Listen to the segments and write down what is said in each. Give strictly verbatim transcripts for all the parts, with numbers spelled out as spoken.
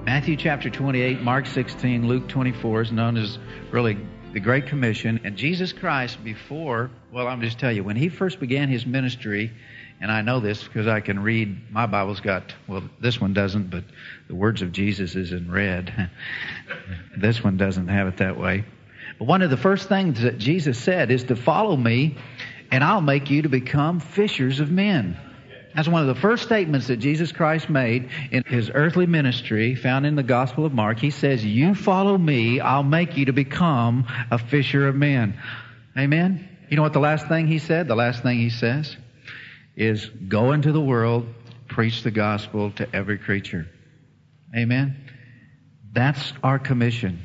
Matthew chapter twenty-eight, Mark sixteen, Luke twenty-four is known as really the Great Commission. And Jesus Christ before, well, I'm just tell you, when he first began his ministry, and I know this because I can read, my Bible's got, well, this one doesn't, but the words of Jesus is in red. This one doesn't have it that way. But one of the first things that Jesus said is to follow me, and I'll make you to become fishers of men. That's one of the first statements that Jesus Christ made in his earthly ministry, found in the Gospel of Mark. He says, you follow me, I'll make you to become a fisher of men. Amen? You know what the last thing he said? The last thing he says is, go into the world, preach the gospel to every creature. Amen? That's our commission.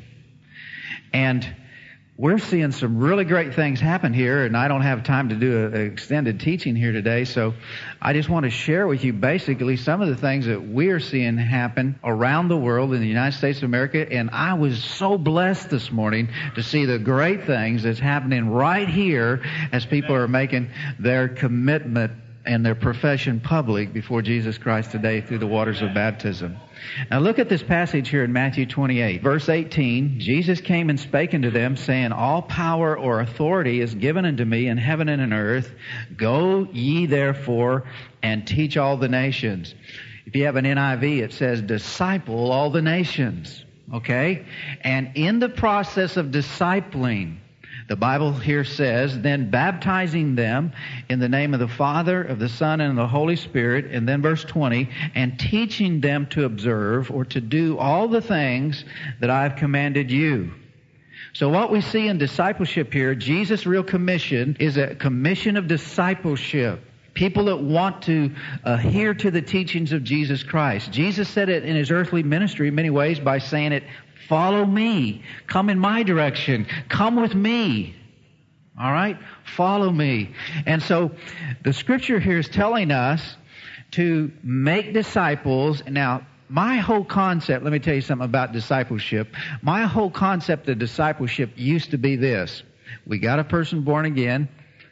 And we're seeing some really great things happen here, and I don't have time to do an extended teaching here today, so I just want to share with you basically some of the things that we're seeing happen around the world in the United States of America. And I was so blessed this morning to see the great things that's happening right here as people are making their commitment and their profession public before Jesus Christ today through the waters of baptism. Now look at this passage here in Matthew twenty-eight, verse eighteen. Jesus came and spake unto them, saying, all power or authority is given unto me in heaven and in earth. Go ye therefore and teach all the nations. If you have an N I V, it says, disciple all the nations. Okay? And in the process of discipling, the Bible here says, then baptizing them in the name of the Father, of the Son, and of the Holy Spirit. And then verse twenty, and teaching them to observe or to do all the things that I've commanded you. So what we see in discipleship here, Jesus' real commission is a commission of discipleship. People that want to adhere to the teachings of Jesus Christ. Jesus said it in his earthly ministry in many ways by saying it, follow me. Come in my direction. Come with me. All right? Follow me. And so the scripture here is telling us to make disciples. Now, my whole concept, let me tell you something about discipleship. My whole concept of discipleship used to be this. We got a person born again,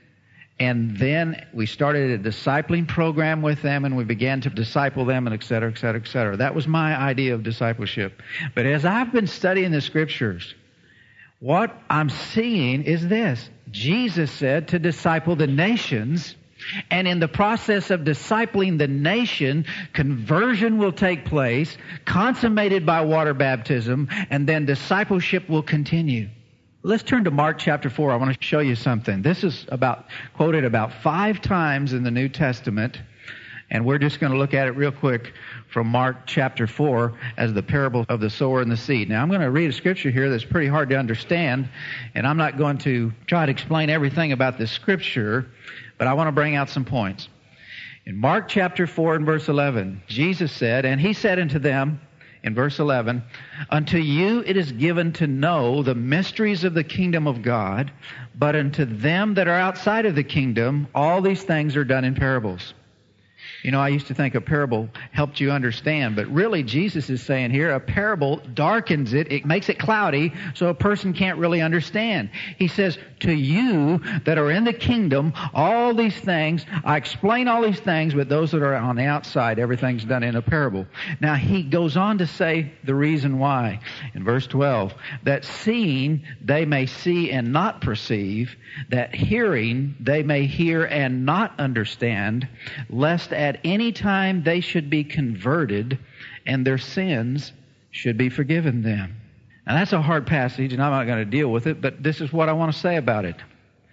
and then we started a discipling program with them, and we began to disciple them, and et cetera, et cetera, et cetera. That was my idea of discipleship. But as I've been studying the scriptures, what I'm seeing is this. Jesus said to disciple the nations, and in the process of discipling the nation, conversion will take place, consummated by water baptism, and then discipleship will continue. Let's turn to Mark chapter four. I want to show you something. This is about quoted about five times in the New Testament, and we're just going to look at it real quick from Mark chapter four as the parable of the sower and the seed. Now, I'm going to read a scripture here that's pretty hard to understand, and I'm not going to try to explain everything about this scripture, but I want to bring out some points. In Mark chapter four and verse eleven, Jesus said, and he said unto them, in verse eleven, unto you it is given to know the mysteries of the kingdom of God, but unto them that are outside of the kingdom, all these things are done in parables. You know, I used to think a parable helped you understand, but really Jesus is saying here a parable darkens it. It makes it cloudy so a person can't really understand. He says, to you that are in the kingdom, all these things, I explain all these things, but those that are on the outside, everything's done in a parable. Now, he goes on to say the reason why. In verse twelve, that seeing they may see and not perceive, that hearing they may hear and not understand, lest at any time they should be converted and their sins should be forgiven them. Now that's a hard passage, and I'm not going to deal with it, but this is what I want to say about it.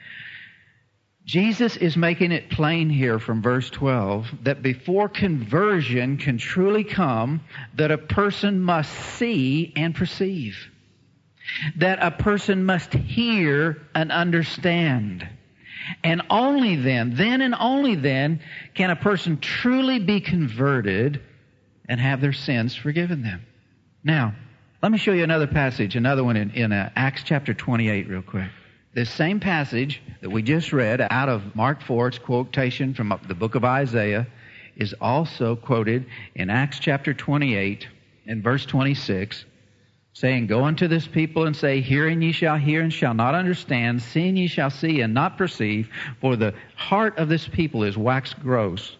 Jesus is making it plain here from verse twelve that before conversion can truly come, that a person must see and perceive. That a person must hear and understand. And only then, then and only then, can a person truly be converted and have their sins forgiven them. Now, let me show you another passage, another one in, in uh, Acts chapter twenty-eight real quick. This same passage that we just read out of Mark four, its quotation from the book of Isaiah, is also quoted in Acts chapter twenty-eight and verse twenty-six. Saying, go unto this people and say, hearing ye shall hear and shall not understand, seeing ye shall see and not perceive, for the heart of this people is waxed gross,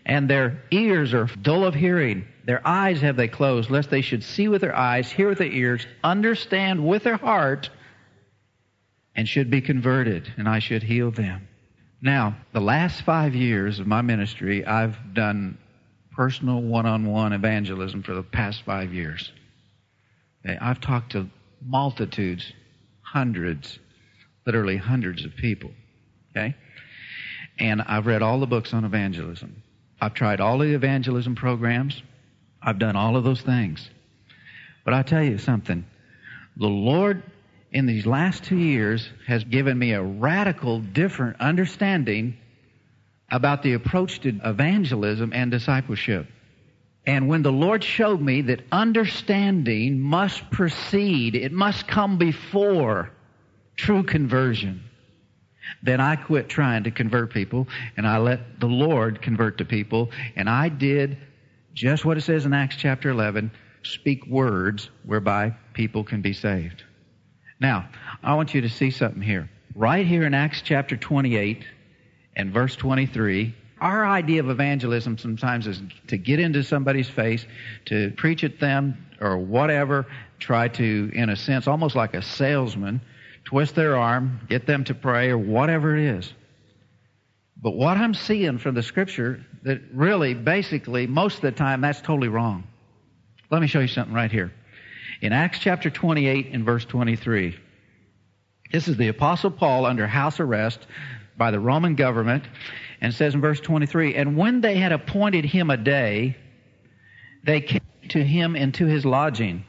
And their ears are dull of hearing. Their eyes have they closed, lest they should see with their eyes, hear with their ears, understand with their heart, and should be converted, and I should heal them. Now, the last five years of my ministry, I've done personal one-on-one evangelism for the past five years. Okay, I've talked to multitudes, hundreds, literally hundreds of people. Okay? And I've read all the books on evangelism. I've tried all the evangelism programs. I've done all of those things. But I'll tell you something. The Lord, in these last two years, has given me a radical different understanding about the approach to evangelism and discipleship. And when the Lord showed me that understanding must precede, it must come before true conversion, then I quit trying to convert people, and I let the Lord convert the people, and I did just what it says in Acts chapter eleven, speak words whereby people can be saved. Now, I want you to see something here. Right here in Acts chapter twenty-eight and verse twenty-three, our idea of evangelism sometimes is to get into somebody's face, to preach at them or whatever, try to, in a sense, almost like a salesman, twist their arm, get them to pray or whatever it is. But what I'm seeing from the Scripture, that really, basically, most of the time, that's totally wrong. Let me show you something right here. In Acts chapter twenty-eight and verse twenty-three, this is the Apostle Paul under house arrest by the Roman government, and it says in verse twenty-three, and when they had appointed him a day, they came to him into his lodging,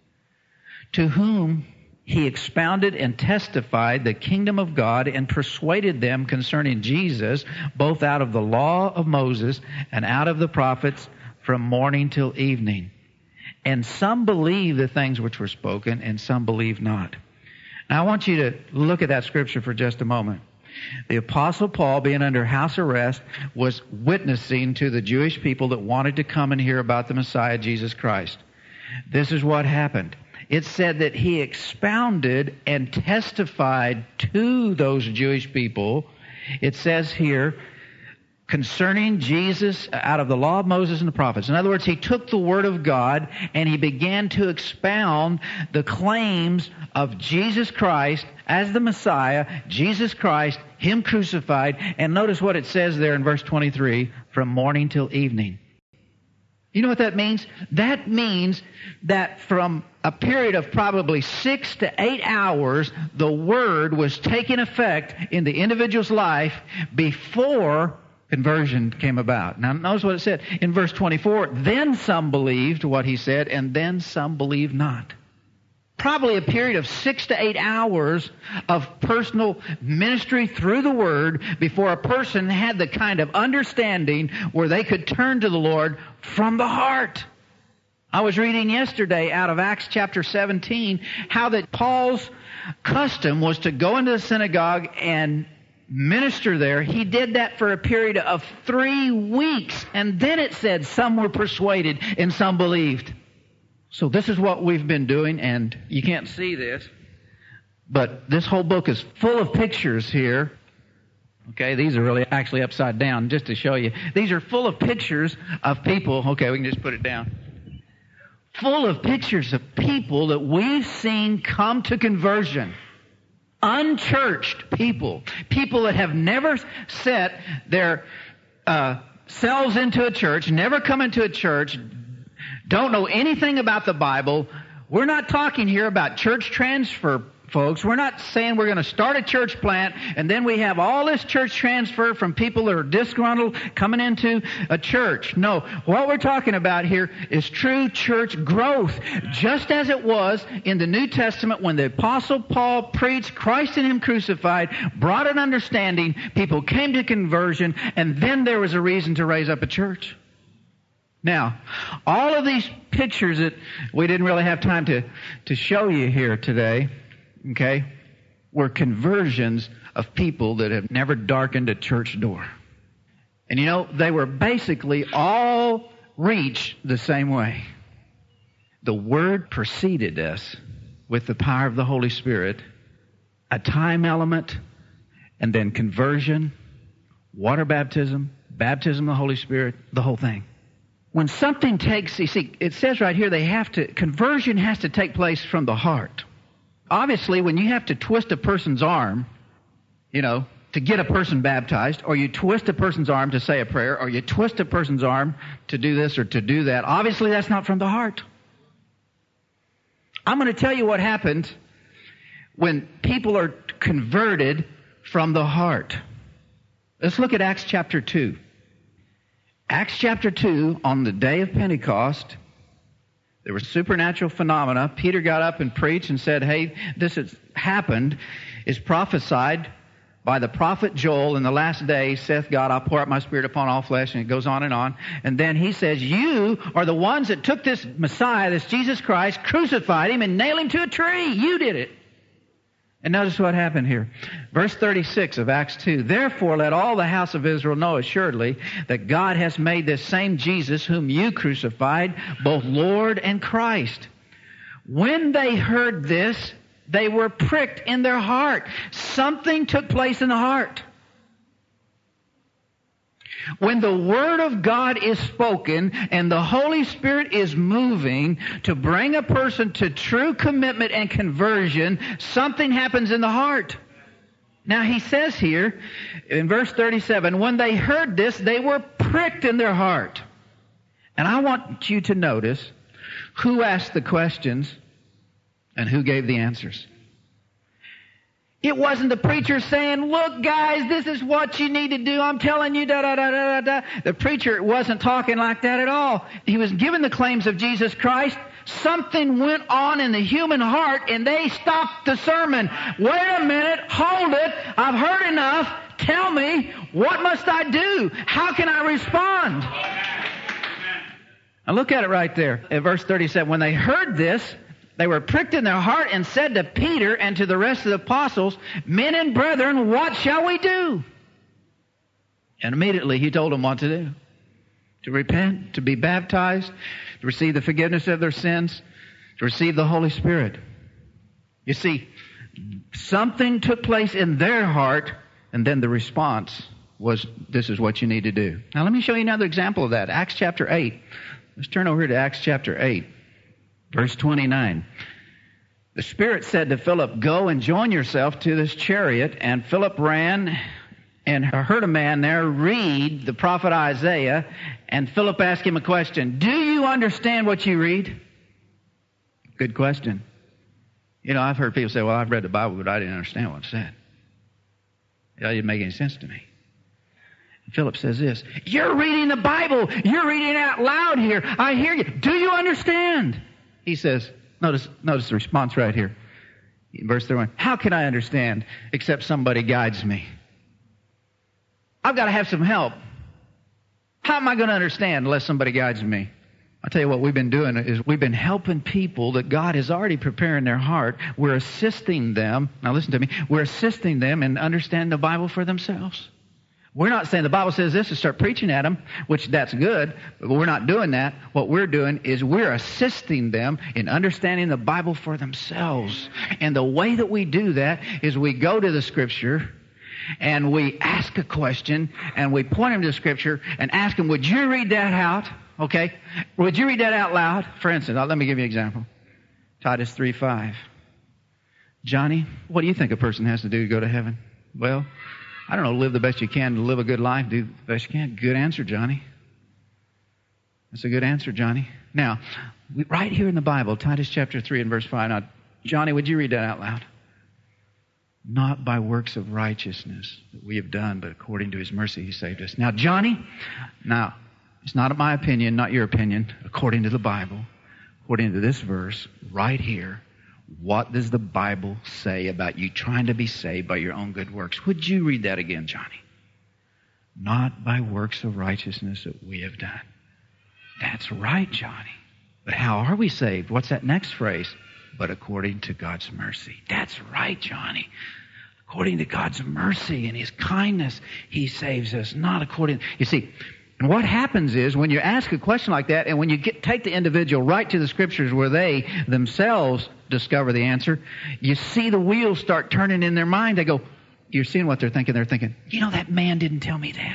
to whom he expounded and testified the kingdom of God and persuaded them concerning Jesus, both out of the law of Moses and out of the prophets, from morning till evening. And some believed the things which were spoken, and some believed not. Now I want you to look at that scripture for just a moment. The Apostle Paul, being under house arrest, was witnessing to the Jewish people that wanted to come and hear about the Messiah, Jesus Christ. This is what happened. It said that he expounded and testified to those Jewish people. It says here, concerning Jesus out of the law of Moses and the prophets. In other words, he took the Word of God and he began to expound the claims of Jesus Christ as the Messiah, Jesus Christ, Him crucified. And notice what it says there in verse twenty-three, from morning till evening. You know what that means? That means that from a period of probably six to eight hours, the Word was taking effect in the individual's life before conversion came about. Now notice what it said in verse twenty-four, then some believed what he said, and then some believed not. Probably a period of six to eight hours of personal ministry through the Word before a person had the kind of understanding where they could turn to the Lord from the heart. I was reading yesterday out of Acts chapter seventeen how that Paul's custom was to go into the synagogue and minister there. He did that for a period of three weeks. And then it said some were persuaded and some believed. So this is what we've been doing, and you can't see this, but this whole book is full of pictures here. Okay, these are really actually upside down, just to show you. These are full of pictures of people. Okay, we can just put it down. Full of pictures of people that we've seen come to conversion. Unchurched people. People that have never set their uh, selves into a church, never come into a church, don't know anything about the Bible. We're not talking here about church transfer, folks. We're not saying we're going to start a church plant and then we have all this church transfer from people that are disgruntled coming into a church. No, what we're talking about here is true church growth. Just as it was in the New Testament when the Apostle Paul preached Christ and Him crucified, brought an understanding, people came to conversion, and then there was a reason to raise up a church. Now, all of these pictures that we didn't really have time to, to show you here today, okay, were conversions of people that have never darkened a church door. And you know, they were basically all reached the same way. The Word preceded us with the power of the Holy Spirit, a time element, and then conversion, water baptism, baptism of the Holy Spirit, the whole thing. When something takes, you see, it says right here they have to, conversion has to take place from the heart. Obviously, when you have to twist a person's arm, you know, to get a person baptized, or you twist a person's arm to say a prayer, or you twist a person's arm to do this or to do that, obviously that's not from the heart. I'm going to tell you what happened when people are converted from the heart. Let's look at Acts chapter two. Acts chapter two, on the day of Pentecost, there were supernatural phenomena. Peter got up and preached and said, hey, this has happened, is prophesied by the prophet Joel. In the last days, saith God, I'll pour out my Spirit upon all flesh, and it goes on and on. And then he says, you are the ones that took this Messiah, this Jesus Christ, crucified him and nailed him to a tree. You did it. And notice what happened here. Verse thirty-six of Acts two. Therefore let all the house of Israel know assuredly that God has made this same Jesus whom you crucified, both Lord and Christ. When they heard this, they were pricked in their heart. Something took place in the heart. When the Word of God is spoken and the Holy Spirit is moving to bring a person to true commitment and conversion, something happens in the heart. Now he says here in verse thirty-seven, when they heard this, they were pricked in their heart. And I want you to notice who asked the questions and who gave the answers. It wasn't the preacher saying, look, guys, this is what you need to do. I'm telling you, da, da, da, da, da. The preacher wasn't talking like that at all. He was giving the claims of Jesus Christ. Something went on in the human heart, and they stopped the sermon. Wait a minute. Hold it. I've heard enough. Tell me, what must I do? How can I respond? Now look at it right there at verse thirty-seven. When they heard this, they were pricked in their heart and said to Peter and to the rest of the apostles, men and brethren, what shall we do? And immediately he told them what to do. To repent, to be baptized, to receive the forgiveness of their sins, to receive the Holy Spirit. You see, something took place in their heart, and then the response was, this is what you need to do. Now let me show you another example of that. Acts chapter eight. Let's turn over to Acts chapter eight. Verse twenty-nine. The Spirit said to Philip, go and join yourself to this chariot. And Philip ran and heard a man there read the prophet Isaiah. And Philip asked him a question. Do you understand what you read? Good question. You know, I've heard people say, well, I've read the Bible, but I didn't understand what it said. It didn't make any sense to me. And Philip says this, you're reading the Bible. You're reading it out loud here. I hear you. Do you understand? He says, notice, notice the response right here. In verse thirty-one, how can I understand except somebody guides me? I've got to have some help. How am I going to understand unless somebody guides me? I'll tell you what we've been doing is we've been helping people that God is already preparing their heart. We're assisting them. Now listen to me. We're assisting them in understanding the Bible for themselves. We're not saying the Bible says this and start preaching at them, which that's good, but we're not doing that. What we're doing is we're assisting them in understanding the Bible for themselves. And the way that we do that is we go to the Scripture and we ask a question and we point them to the Scripture and ask them, would you read that out? Okay? Would you read that out loud? For instance, let me give you an example. Titus three five. Johnny, what do you think a person has to do to go to heaven? Well, I don't know, live the best you can to live a good life, do the best you can. Good answer, Johnny. That's a good answer, Johnny. Now, right here in the Bible, Titus chapter three and verse five. Now, Johnny, would you read that out loud? Not by works of righteousness that we have done, but according to His mercy He saved us. Now, Johnny, now, it's not my opinion, not your opinion, according to the Bible, according to this verse, right here, what does the Bible say about you trying to be saved by your own good works? Would you read that again, Johnny? Not by works of righteousness that we have done. That's right, Johnny. But how are we saved? What's that next phrase? But according to God's mercy. That's right, Johnny. According to God's mercy and His kindness, He saves us. Not according... You see, and what happens is when you ask a question like that and when you get, take the individual right to the Scriptures where they themselves discover the answer, you see the wheels start turning in their mind. They go, you're seeing what they're thinking. They're thinking, you know, that man didn't tell me that.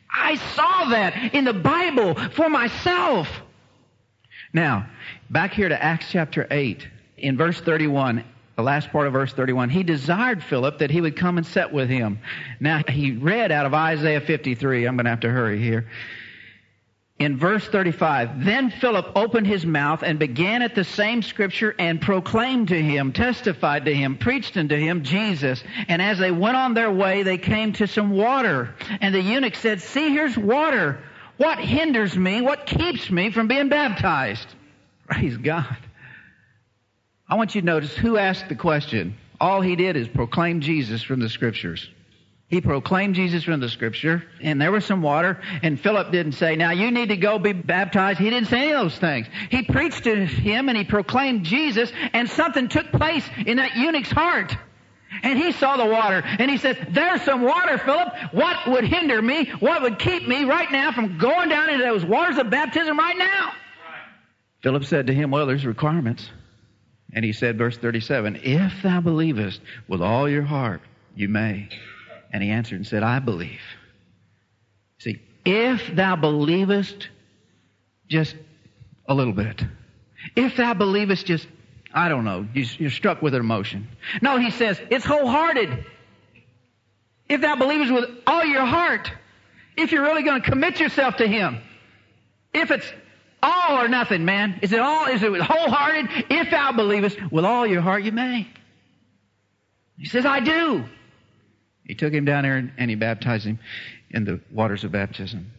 I saw that in the Bible for myself. Now, back here to Acts chapter eight, in verse thirty-one, the last part of verse thirty-one, he desired Philip that he would come and sit with him. Now, he read out of Isaiah fifty-three. I'm going to have to hurry here. In verse thirty-five, then Philip opened his mouth and began at the same scripture and proclaimed to him, testified to him, preached unto him Jesus. And as they went on their way, they came to some water. And the eunuch said, see, here's water. What hinders me? What keeps me from being baptized? Praise God. I want you to notice who asked the question. All he did is proclaim Jesus from the scriptures. He proclaimed Jesus from the scripture, and there was some water, and Philip didn't say, now you need to go be baptized. He didn't say any of those things. He preached to him, and he proclaimed Jesus, and something took place in that eunuch's heart. And he saw the water, and he said, there's some water, Philip. What would hinder me? What would keep me right now from going down into those waters of baptism right now? Right. Philip said to him, well, there's requirements. And he said, verse thirty-seven, if thou believest with all your heart, you may. And he answered and said, I believe. See, if thou believest just a little bit. If thou believest just, I don't know, you're struck with an emotion. No, he says, it's wholehearted. If thou believest with all your heart. If you're really going to commit yourself to him. If it's all or nothing, man. Is it all? Is it wholehearted? If thou believest with all your heart, you may. He says, I do. He took him down there and he baptized him in the waters of baptism.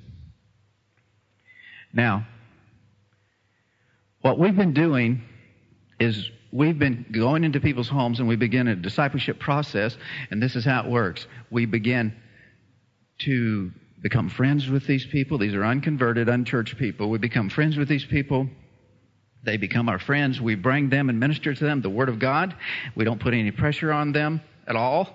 Now, what we've been doing is we've been going into people's homes and we begin a discipleship process, and this is how it works. We begin to become friends with these people. These are unconverted, unchurched people. We become friends with these people. They become our friends. We bring them and minister to them the Word of God. We don't put any pressure on them at all.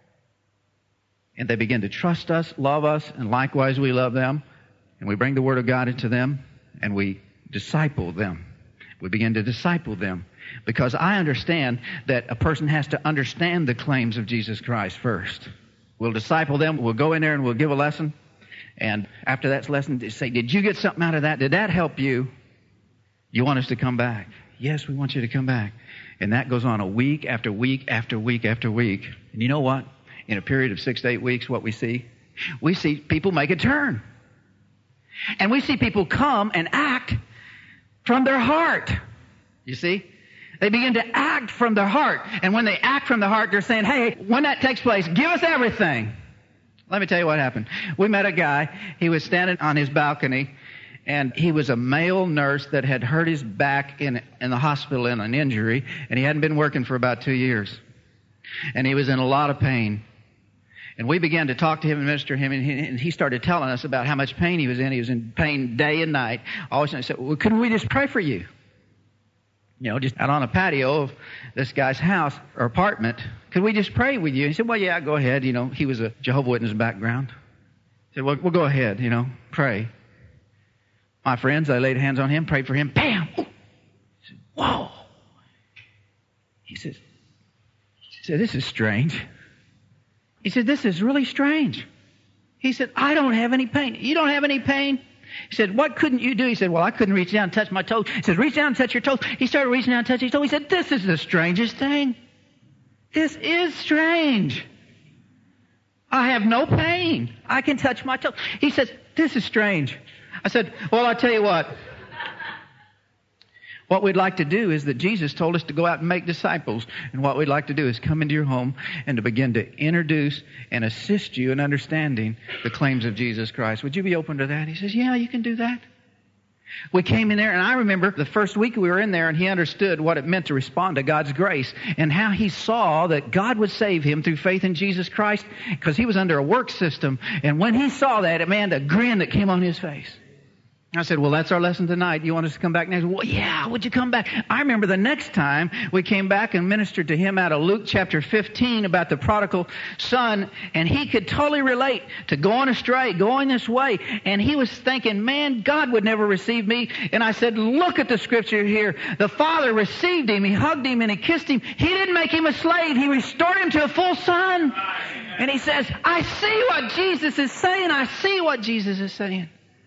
And they begin to trust us, love us, and likewise we love them. And we bring the Word of God into them, and we disciple them. We begin to disciple them. Because I understand that a person has to understand the claims of Jesus Christ first. We'll disciple them. We'll go in there and we'll give a lesson. And after that lesson, they say, did you get something out of that? Did that help you? You want us to come back? Yes, we want you to come back. And that goes on a week after week after week after week. And you know what? In a period of six to eight weeks, what we see? We see people make a turn. And we see people come and act from their heart. You see? They begin to act from their heart. And when they act from their heart, they're saying, hey, when that takes place, give us everything. Let me tell you what happened. We met a guy. He was standing on his balcony, and he was a male nurse that had hurt his back in, in the hospital in an injury, and he hadn't been working for about two years. And he was in a lot of pain. And we began to talk to him and minister to him, and he, and he started telling us about how much pain he was in. He was in pain day and night. Always I said, well, couldn't we just pray for you? You know, just out on a patio of this guy's house or apartment. Could we just pray with you? He said, well, yeah, go ahead. You know, he was a Jehovah's Witness background. He said, well, we'll go ahead, you know, pray. My friends, I laid hands on him, prayed for him. Bam! He said, whoa. He says, he said, this is strange. He said, this is really strange. He said, I don't have any pain. You don't have any pain? He said, what couldn't you do? He said, well, I couldn't reach down and touch my toes. He said, reach down and touch your toes. He started reaching down and touching his toes. He said, this is the strangest thing. This is strange. I have no pain. I can touch my toes. He says, this is strange. I said, well, I'll tell you what. What we'd like to do is that Jesus told us to go out and make disciples. And what we'd like to do is come into your home and to begin to introduce and assist you in understanding the claims of Jesus Christ. Would you be open to that? He says, yeah, you can do that. We came in there, and I remember the first week we were in there, and he understood what it meant to respond to God's grace and how he saw that God would save him through faith in Jesus Christ, because he was under a work system. And when he saw that, man, the grin that came on his face. I said, well, that's our lesson tonight. You want us to come back next? Well, yeah, would you come back? I remember the next time we came back and ministered to him out of Luke chapter fifteen about the prodigal son, and he could totally relate to going astray, going this way. And he was thinking, man, God would never receive me. And I said, look at the scripture here. The father received him. He hugged him and he kissed him. He didn't make him a slave. He restored him to a full son. And he says, I see what Jesus is saying. I see what Jesus is saying.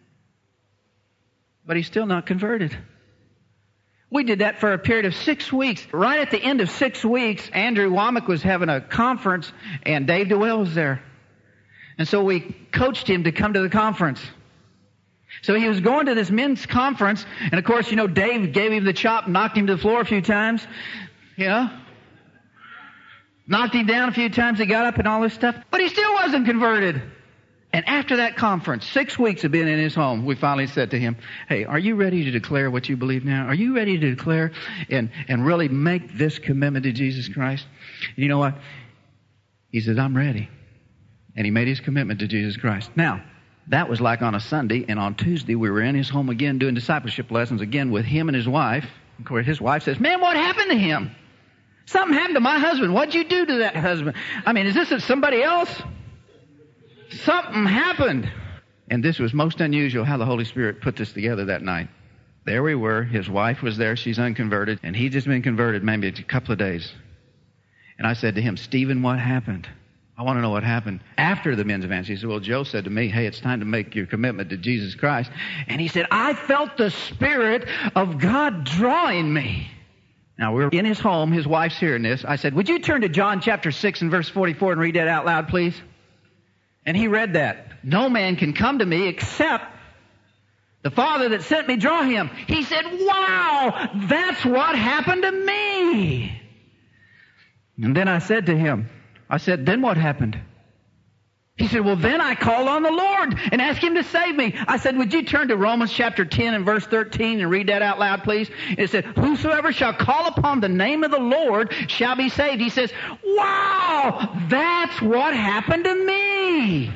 But he's still not converted. We did that for a period of six weeks. Right at the end of six weeks, Andrew Womack was having a conference, and Dave DeWell was there. And so we coached him to come to the conference. So he was going to this men's conference, and of course, you know, Dave gave him the chop, knocked him to the floor a few times, you know. Knocked him down a few times, he got up and all this stuff, but he still wasn't converted. And after that conference, six weeks of being in his home, we finally said to him, hey, are you ready to declare what you believe now? Are you ready to declare and, and really make this commitment to Jesus Christ? You know what? He said, I'm ready. And he made his commitment to Jesus Christ. Now, that was like on a Sunday, and on Tuesday we were in his home again doing discipleship lessons again with him and his wife. Of course, his wife says, man, what happened to him? Something happened to my husband. What'd you do to that husband? I mean, is this somebody else? Something happened. And this was most unusual how the Holy Spirit put this together that night. There we were. His wife was there. She's unconverted. And he'd just been converted maybe a couple of days. And I said to him, Stephen, what happened? I want to know what happened after the men's event. He said, well, Joe said to me, hey, it's time to make your commitment to Jesus Christ. And he said, I felt the Spirit of God drawing me. Now, we're in his home. His wife's hearing this. I said, would you turn to John chapter six and verse forty-four and read that out loud, please? And he read that. No man can come to me except the Father that sent me draw him. He said, wow, that's what happened to me. And then I said to him, I said, then what happened? He said, well, then I called on the Lord and asked him to save me. I said, would you turn to Romans chapter ten and verse thirteen and read that out loud, please? It said, whosoever shall call upon the name of the Lord shall be saved. He says, wow, that's what happened to me.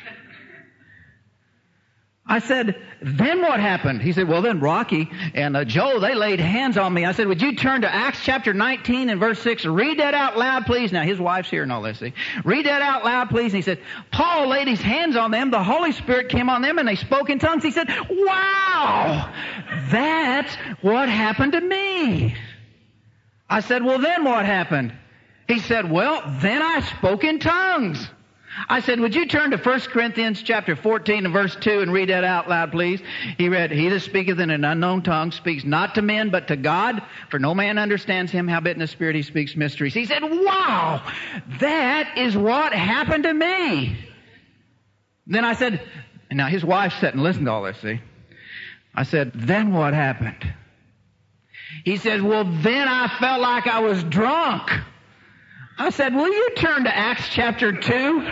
I said, then what happened? He said, well, then Rocky and uh, Joe, they laid hands on me. I said, would you turn to Acts chapter nineteen and verse six and read that out loud, please? Now, his wife's hearing all this. See? Read that out loud, please. And he said, Paul laid his hands on them. The Holy Spirit came on them and they spoke in tongues. He said, wow, that's what happened to me. I said, well, then what happened? He said, well, then I spoke in tongues. I said, would you turn to First Corinthians chapter fourteen and verse two and read that out loud, please? He read, he that speaketh in an unknown tongue speaks not to men, but to God, for no man understands him, howbeit in the Spirit he speaks mysteries. He said, wow, that is what happened to me. Then I said, and now his wife sat and listened to all this, see? I said, then what happened? He said, well, then I felt like I was drunk. I said, will you turn to Acts chapter two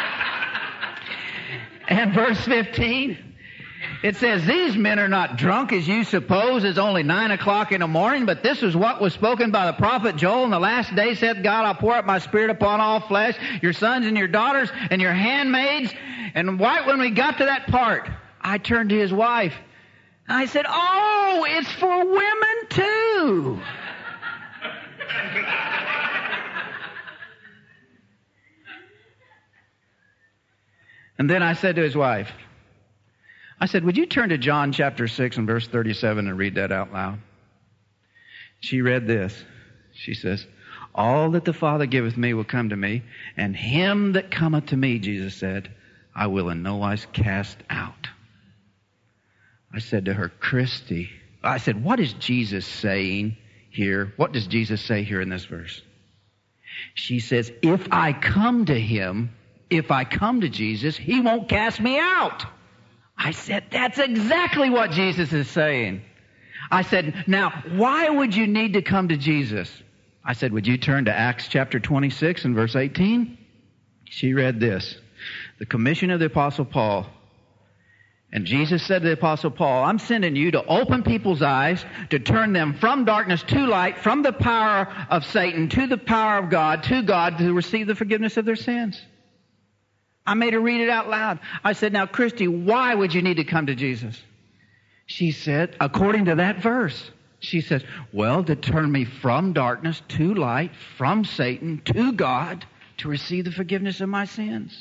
and verse fifteen? It says, these men are not drunk as you suppose. It's only nine o'clock in the morning, but this is what was spoken by the prophet Joel. In the last day saith God, I'll pour out my Spirit upon all flesh, your sons and your daughters and your handmaids. And right when we got to that part, I turned to his wife. I said, oh, it's for women too. And then I said to his wife, I said, would you turn to John chapter six and verse thirty-seven and read that out loud? She read this. She says, all that the Father giveth me will come to me, and him that cometh to me, Jesus said, I will in no wise cast out. I said to her, Christy, I said, what is Jesus saying here? What does Jesus say here in this verse? She says, if I come to him, if I come to Jesus, he won't cast me out. I said, that's exactly what Jesus is saying. I said, now, why would you need to come to Jesus? I said, would you turn to Acts chapter twenty-six and verse eighteen? She read this, the commission of the Apostle Paul. And Jesus said to the Apostle Paul, I'm sending you to open people's eyes, to turn them from darkness to light, from the power of Satan to the power of God, to God, to receive the forgiveness of their sins. I made her read it out loud. I said, now, Christy, why would you need to come to Jesus? She said, according to that verse, she says, well, to turn me from darkness to light, from Satan to God, to receive the forgiveness of my sins.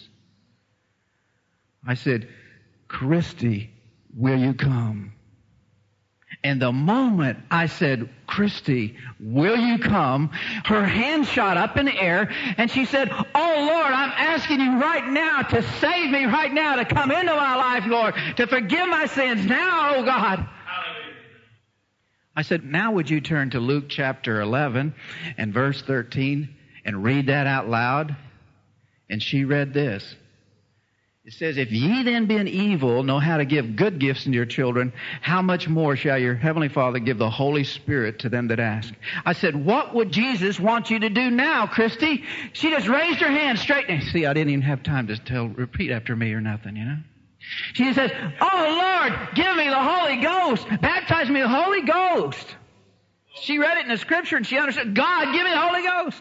I said, Christy, will you come? And the moment I said, Christy, will you come? Her hand shot up in the air, and she said, oh, Lord, I'm asking you right now to save me right now, to come into my life, Lord, to forgive my sins now, oh God. Hallelujah. I said, now would you turn to Luke chapter eleven and verse thirteen and read that out loud? And she read this. It says, if ye then being evil know how to give good gifts unto your children, how much more shall your heavenly Father give the Holy Spirit to them that ask? I said, what would Jesus want you to do now, Christy? She just raised her hand straight. And see, I didn't even have time to tell, repeat after me or nothing, you know. She just says, oh, Lord, give me the Holy Ghost. Baptize me with the Holy Ghost. She read it in the Scripture and she understood, God, give me the Holy Ghost.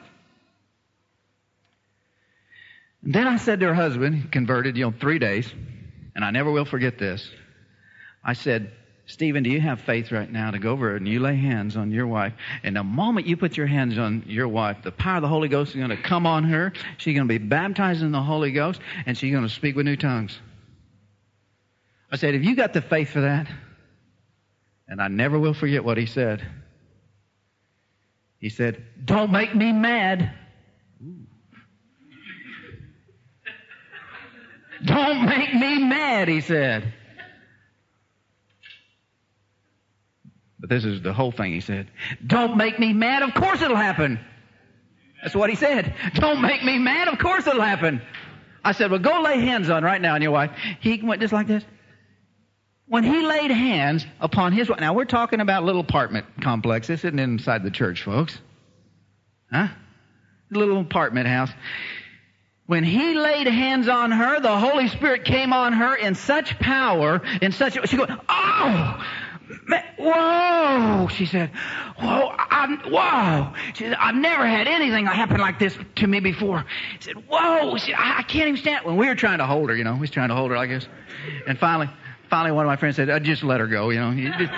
And then I said to her husband, converted, you know, three days, and I never will forget this. I said, Stephen, do you have faith right now to go over and you lay hands on your wife? And the moment you put your hands on your wife, the power of the Holy Ghost is going to come on her. She's going to be baptized in the Holy Ghost, and she's going to speak with new tongues. I said, have you got the faith for that? And I never will forget what he said. He said, don't make me mad. Don't make me mad, he said. But this is the whole thing he said. Don't make me mad, of course it'll happen. That's what he said. Don't make me mad, of course it'll happen. I said, well, go lay hands on right now on your wife. He went just like this. When he laid hands upon his wife, now we're talking about a little apartment complex. This isn't inside the church, folks. Huh? A little apartment house. When he laid hands on her, the Holy Spirit came on her in such power, in such, she goes, oh, man, whoa, she said, whoa, I'm, whoa. She said, I've never had anything happen like this to me before. She said, whoa, she, I, I can't even stand it. When we were trying to hold her, you know, we was trying to hold her like this. And finally, finally one of my friends said, oh, just let her go, you know. Just...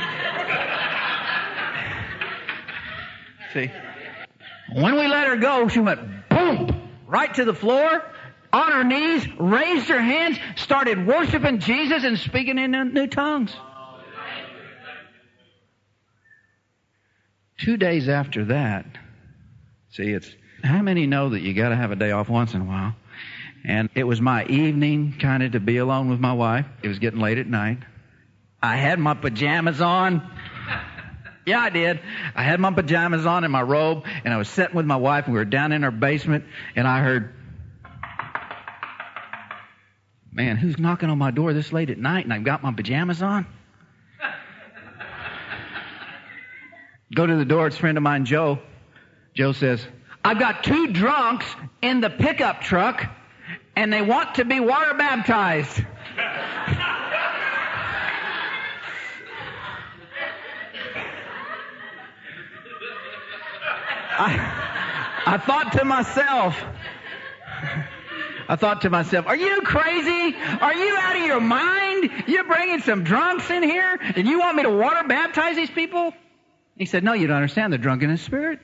See, when we let her go, she went, boom. Right to the floor, on her knees, raised her hands, started worshiping Jesus and speaking in new tongues. Two days after that, see, it's how many know that you got to have a day off once in a while? And it was my evening, kind of to be alone with my wife. It was getting late at night. I had my pajamas on. Yeah, I did. I had my pajamas on and my robe, and I was sitting with my wife, and we were down in her basement, and I heard, man, who's knocking on my door this late at night, and I've got my pajamas on? Go to the door. It's a friend of mine, Joe. Joe says, I've got two drunks in the pickup truck, and they want to be water baptized. I, I thought to myself, I thought to myself, are you crazy? Are you out of your mind? You're bringing some drunks in here and you want me to water baptize these people? He said, no, you don't understand. They're drunk in his spirit.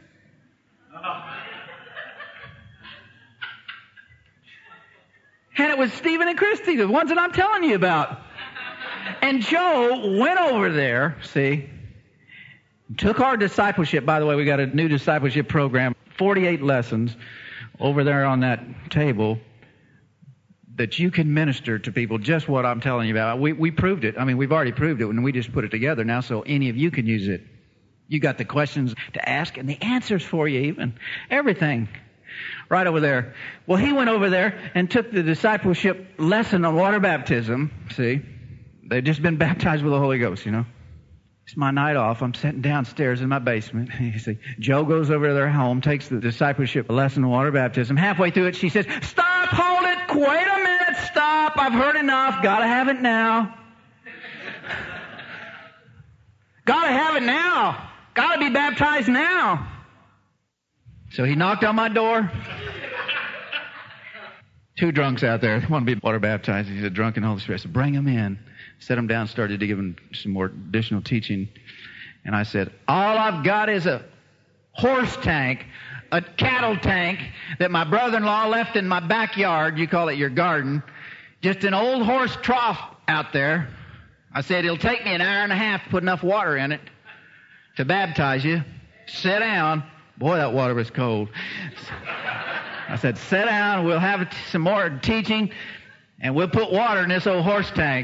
And it was Stephen and Christy, the ones that I'm telling you about. And Joe went over there, see, took our discipleship. By the way, we got a new discipleship program, forty-eight lessons over there on that table that you can minister to people just what I'm telling you about. We, we proved it. I mean, we've already proved it when we just put it together now, so any of you can use it. You got the questions to ask and the answers for you even. Everything. Right over there. Well, he went over there and took the discipleship lesson on water baptism. See? They've just been baptized with the Holy Ghost, you know. It's my night off. I'm sitting downstairs in my basement. You see, Joe goes over to their home, takes the discipleship lesson on water baptism. Halfway through it, she says, stop, hold it, wait a minute, stop. I've heard enough. Gotta have it now. Gotta have it now. Gotta be baptized now. So he knocked on my door. Two drunks out there. They want to be water baptized. He's a drunk in the Holy Spirit. I said, bring them in. Set them down, started to give them some more additional teaching. And I said, all I've got is a horse tank, a cattle tank that my brother-in-law left in my backyard. You call it your garden. Just an old horse trough out there. I said, it'll take me an hour and a half to put enough water in it to baptize you. Sit down. Boy, that water was cold. I said, sit down. We'll have some more teaching, and we'll put water in this old horse tank.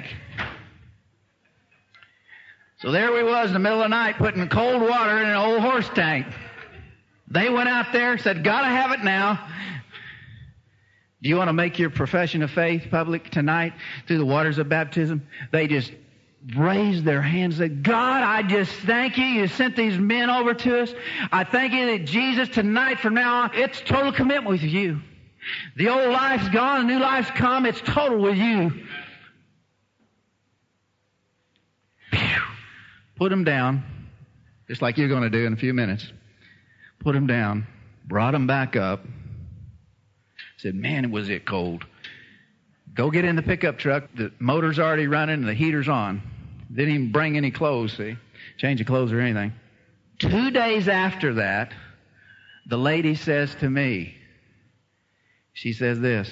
So there we was in the middle of the night putting cold water in an old horse tank. They went out there, said, gotta have it now. Do you want to make your profession of faith public tonight through the waters of baptism? They just raised their hands and said, God, I just thank you. You sent these men over to us. I thank you that Jesus, tonight from now on, it's total commitment with you. The old life's gone, the new life's come. It's total with you. Phew. Put them down, just like you're going to do in a few minutes. Put them down, brought them back up. Said, man, was it cold. Go get in the pickup truck. The motor's already running and the heater's on. Didn't even bring any clothes, see? Change of clothes or anything. Two days after that, the lady says to me, she says this,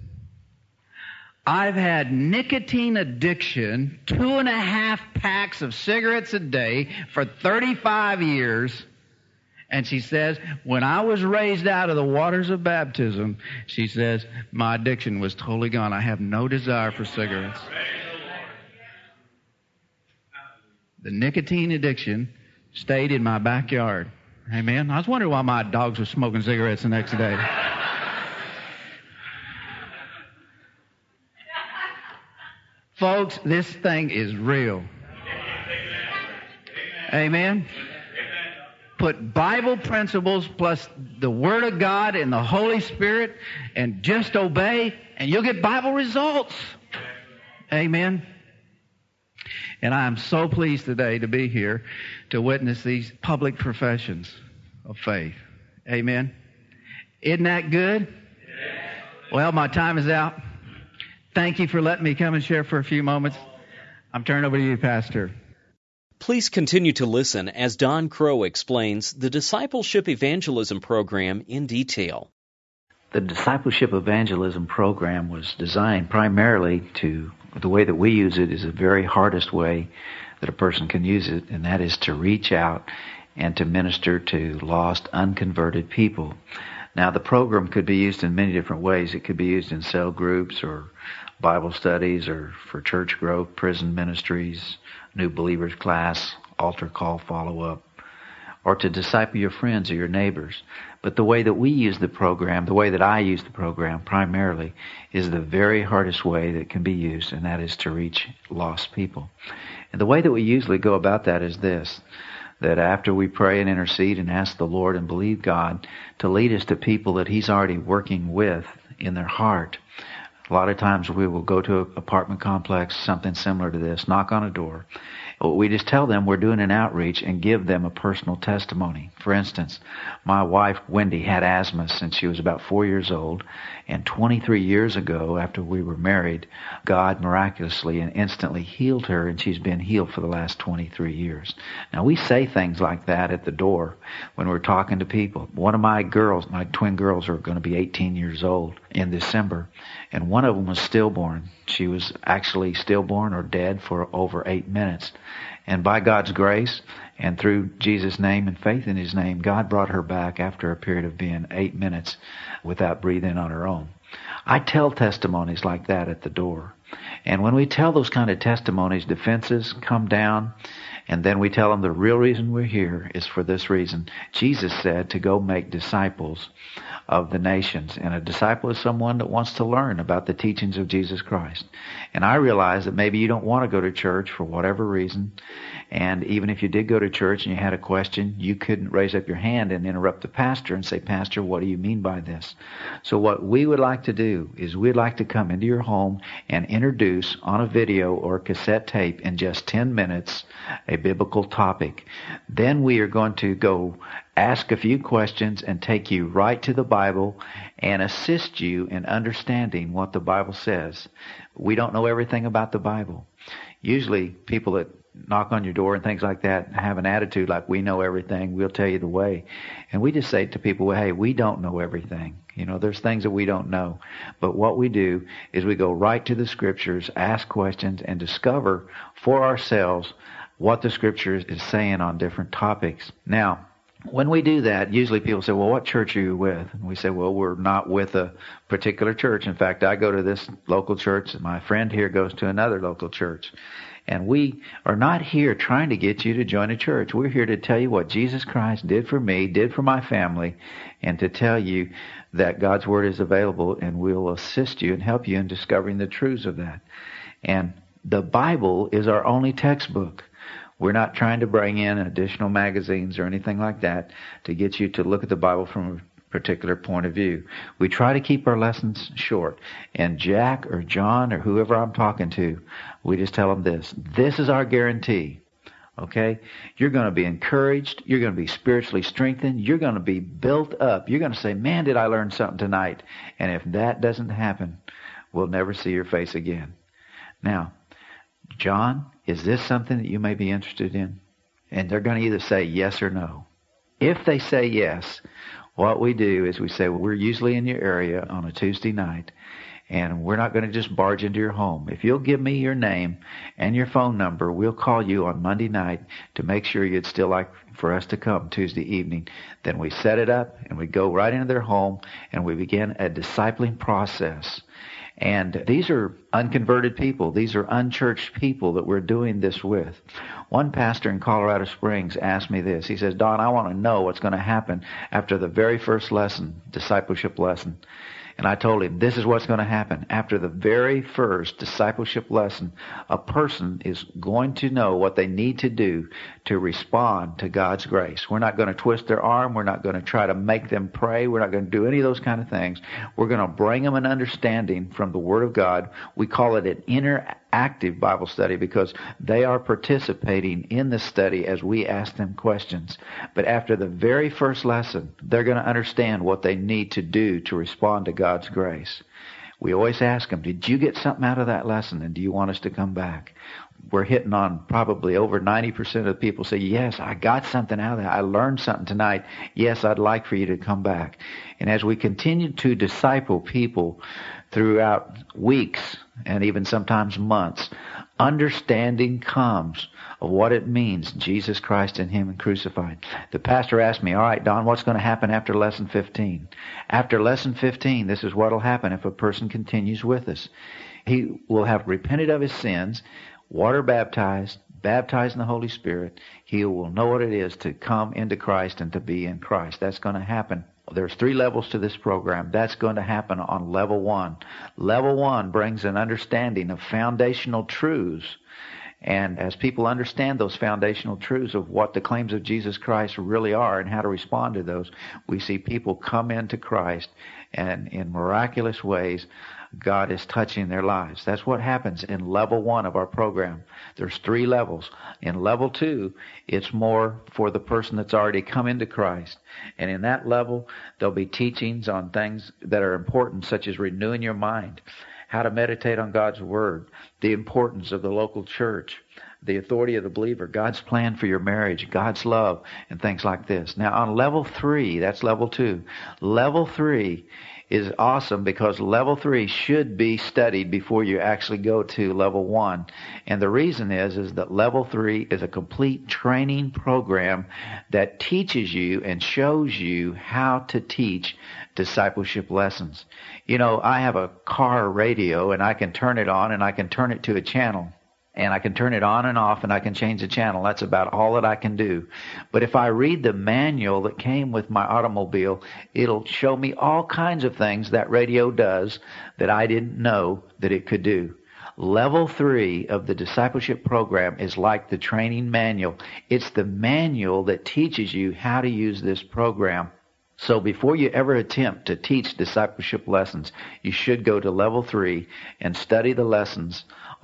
I've had nicotine addiction, two and a half packs of cigarettes a day for thirty-five years. And she says, when I was raised out of the waters of baptism, she says, my addiction was totally gone. I have no desire for cigarettes. The nicotine addiction stayed in my backyard. Amen. I was wondering why my dogs were smoking cigarettes the next day. Folks, this thing is real. Amen. Put Bible principles plus the Word of God and the Holy Spirit and just obey, and you'll get Bible results. Amen. And I am so pleased today to be here to witness these public professions of faith. Amen. Isn't that good? Well, my time is out. Thank you for letting me come and share for a few moments. I'm turning over to you, Pastor. Please continue to listen as Don Crow explains the Discipleship Evangelism Program in detail. The Discipleship Evangelism Program was designed primarily to, the way that we use it is the very hardest way that a person can use it, and that is to reach out and to minister to lost, unconverted people. Now, the program could be used in many different ways. It could be used in cell groups or Bible studies or for church growth, prison ministries, new believers class, altar call follow-up, or to disciple your friends or your neighbors. But the way that we use the program, the way that I use the program primarily, is the very hardest way that can be used, and that is to reach lost people. And the way that we usually go about that is this, that after we pray and intercede and ask the Lord and believe God to lead us to people that He's already working with in their heart, a lot of times we will go to an apartment complex, something similar to this, knock on a door. We just tell them we're doing an outreach and give them a personal testimony. For instance, my wife, Wendy, had asthma since she was about four years old. And twenty-three years ago, after we were married, God miraculously and instantly healed her, and she's been healed for the last twenty-three years. Now, we say things like that at the door when we're talking to people. One of my girls, my twin girls, are going to be eighteen years old in December, and one of them was stillborn. She was actually stillborn or dead for over eight minutes. And by God's grace and through Jesus' name and faith in His name, God brought her back after a period of being eight minutes without breathing on her own. I tell testimonies like that at the door. And when we tell those kind of testimonies, defenses come down, and then we tell them the real reason we're here is for this reason. Jesus said to go make disciples of the nations. And a disciple is someone that wants to learn about the teachings of Jesus Christ. And I realize that maybe you don't want to go to church for whatever reason. And even if you did go to church and you had a question, you couldn't raise up your hand and interrupt the pastor and say, Pastor, what do you mean by this? So what we would like to do is we'd like to come into your home and introduce on a video or cassette tape in just ten minutes a biblical topic. Then we are going to go ask a few questions and take you right to the Bible and assist you in understanding what the Bible says. We don't know everything about the Bible. Usually people that knock on your door and things like that, and have an attitude like we know everything, we'll tell you the way. And we just say to people, well, hey, we don't know everything. You know, there's things that we don't know. But what we do is we go right to the Scriptures, ask questions, and discover for ourselves what the Scripture is saying on different topics. Now, when we do that, usually people say, well, what church are you with? And we say, well, we're not with a particular church. In fact, I go to this local church, and my friend here goes to another local church. And we are not here trying to get you to join a church. We're here to tell you what Jesus Christ did for me, did for my family, and to tell you that God's Word is available, and we'll assist you and help you in discovering the truths of that. And the Bible is our only textbook. We're not trying to bring in additional magazines or anything like that to get you to look at the Bible from a particular point of view. We try to keep our lessons short. And Jack or John or whoever I'm talking to, we just tell them this. This is our guarantee. Okay? You're going to be encouraged. You're going to be spiritually strengthened. You're going to be built up. You're going to say, man, did I learn something tonight? And if that doesn't happen, we'll never see your face again. Now, John, is this something that you may be interested in? And they're going to either say yes or no. If they say yes, what we do is we say, well, we're usually in your area on a Tuesday night, and we're not going to just barge into your home. If you'll give me your name and your phone number, we'll call you on Monday night to make sure you'd still like for us to come Tuesday evening. Then we set it up, and we go right into their home, and we begin a discipling process. And these are unconverted people. These are unchurched people that we're doing this with. One pastor in Colorado Springs asked me this. He says, Don, I want to know what's going to happen after the very first lesson, discipleship lesson. And I told him, this is what's going to happen. After the very first discipleship lesson, a person is going to know what they need to do to respond to God's grace. We're not going to twist their arm. We're not going to try to make them pray. We're not going to do any of those kind of things. We're going to bring them an understanding from the Word of God. We call it an interactive Bible study because they are participating in the study as we ask them questions. But after the very first lesson, they're going to understand what they need to do to respond to God's grace. We always ask them, did you get something out of that lesson, and do you want us to come back? We're hitting on probably over ninety percent of the people say, yes, I got something out of that. I learned something tonight. Yes, I'd like for you to come back. And as we continue to disciple people throughout weeks and even sometimes months, understanding comes of what it means, Jesus Christ and Him crucified. The pastor asked me, all right, Don, what's going to happen after lesson fifteen? After lesson fifteen, this is what will happen if a person continues with us. He will have repented of his sins, water baptized, baptized in the Holy Spirit. He will know what it is to come into Christ and to be in Christ. That's going to happen. There's three levels to this program. That's going to happen on level one. Level one brings an understanding of foundational truths. And as people understand those foundational truths of what the claims of Jesus Christ really are and how to respond to those, we see people come into Christ, and in miraculous ways, God is touching their lives. That's what happens in level one of our program. There's three levels. In level two, it's more for the person that's already come into Christ. And in that level, there'll be teachings on things that are important, such as renewing your mind, how to meditate on God's Word, the importance of the local church, the authority of the believer, God's plan for your marriage, God's love, and things like this. Now, on level three, that's level two. Level three is awesome because level three should be studied before you actually go to level one. And the reason is, is that level three is a complete training program that teaches you and shows you how to teach discipleship lessons. You know, I have a car radio, and I can turn it on and I can turn it to a channel. And I can turn it on and off, and I can change the channel. That's about all that I can do. But if I read the manual that came with my automobile, it'll show me all kinds of things that radio does that I didn't know that it could do. Level three of the discipleship program is like the training manual. It's the manual that teaches you how to use this program. So before you ever attempt to teach discipleship lessons, you should go to level three and study the lessons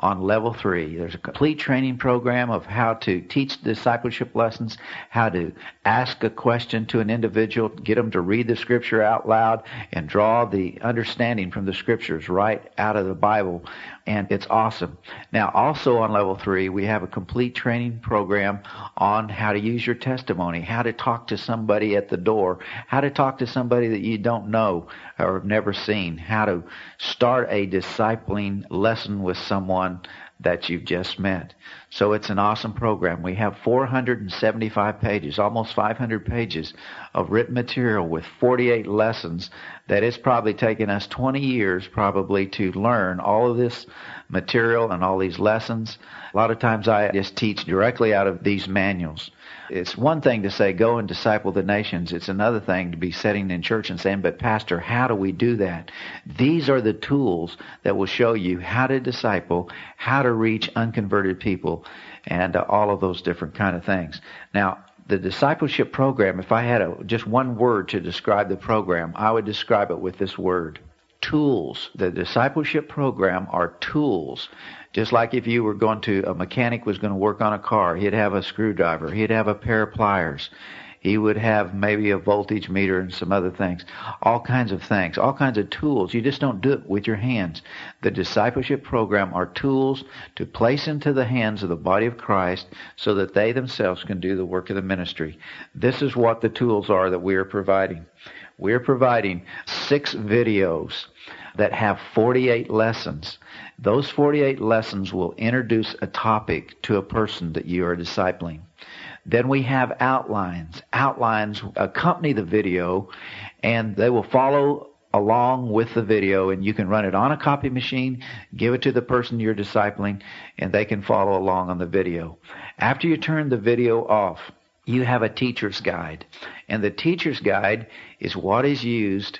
on level three. There's a complete training program of how to teach discipleship lessons, how to ask a question to an individual, get them to read the scripture out loud and draw the understanding from the scriptures right out of the Bible. And it's awesome. Now, also on level three, we have a complete training program on how to use your testimony, how to talk to somebody at the door, how to talk to somebody that you don't know or have never seen, how to start a discipling lesson with someone that you've just met. So it's an awesome program. We have four hundred seventy-five pages, almost five hundred pages of written material with forty-eight lessons that it's probably taken us twenty years probably to learn all of this material and all these lessons. A lot of times I just teach directly out of these manuals. It's one thing to say, go and disciple the nations. It's another thing to be sitting in church and saying, but Pastor, how do we do that? These are the tools that will show you how to disciple, how to reach unconverted people, and uh, all of those different kind of things. Now, the discipleship program, if I had a, just one word to describe the program, I would describe it with this word: tools. The discipleship program are tools. Just like if you were going to, a mechanic was going to work on a car, he'd have a screwdriver, he'd have a pair of pliers, he would have maybe a voltage meter and some other things, all kinds of things, all kinds of tools. You just don't do it with your hands. The discipleship program are tools to place into the hands of the body of Christ so that they themselves can do the work of the ministry. This is what the tools are that we are providing. We are providing six videos that have forty-eight lessons. Those forty-eight lessons will introduce a topic to a person that you are discipling. Then we have outlines. Outlines accompany the video, and they will follow along with the video, and you can run it on a copy machine, give it to the person you're discipling, and they can follow along on the video. After you turn the video off, you have a teacher's guide. And the teacher's guide is what is used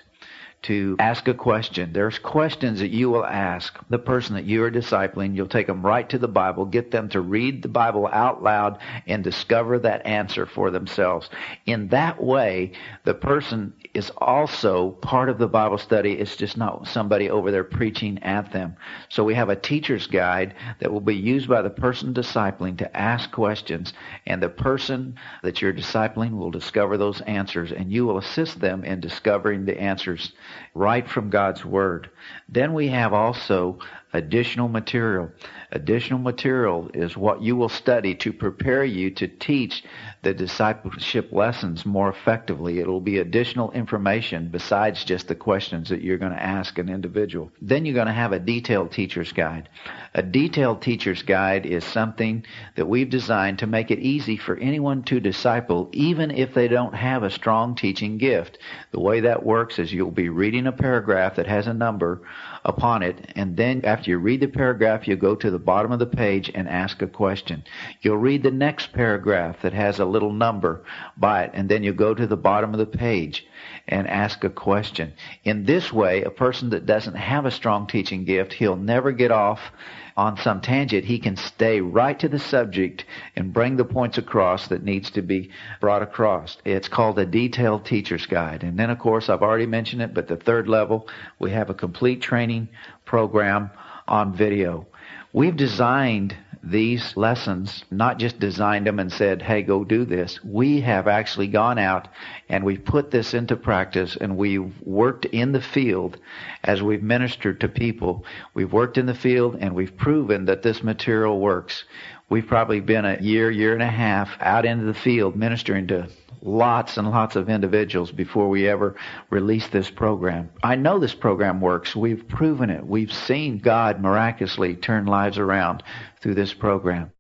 to ask a question. There's questions that you will ask the person that you are discipling. You'll take them right to the Bible, get them to read the Bible out loud, and discover that answer for themselves. In that way, the person is also part of the Bible study. It's just not somebody over there preaching at them. So we have a teacher's guide that will be used by the person discipling to ask questions, and the person that you're discipling will discover those answers, and you will assist them in discovering the answers right from God's Word. Then we have also additional material. Additional material is what you will study to prepare you to teach the discipleship lessons more effectively. It will be additional information besides just the questions that you're going to ask an individual. Then you're going to have a detailed teacher's guide. A detailed teacher's guide is something that we've designed to make it easy for anyone to disciple, even if they don't have a strong teaching gift. The way that works is you'll be reading a paragraph that has a number upon it, and then after you read the paragraph, you'll go to the bottom of the page and ask a question. You'll read the next paragraph that has a little number by it, and then you'll go to the bottom of the page and ask a question. In this way, a person that doesn't have a strong teaching gift, he'll never get off on some tangent. He can stay right to the subject and bring the points across that needs to be brought across. It's called a detailed teacher's guide. And then, of course, I've already mentioned it, but the third level, we have a complete training program on video. We've designed these lessons, not just designed them and said, hey, go do this. We have actually gone out and we've put this into practice, and we've worked in the field as we've ministered to people. We've worked in the field and we've proven that this material works. We've probably been a year, year and a half out into the field ministering to lots and lots of individuals before we ever release this program. I know this program works. We've proven it. We've seen God miraculously turn lives around through this program.